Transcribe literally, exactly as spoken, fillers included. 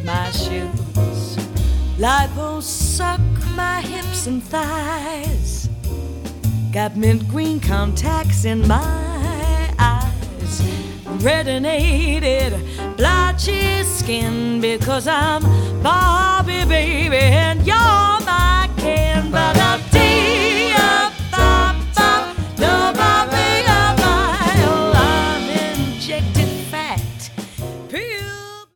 my shoes. Lipo suck my hips and thighs. Got mint green contacts in my eyes. Redinated, blotchy skin because I'm Barbie, baby, and you're my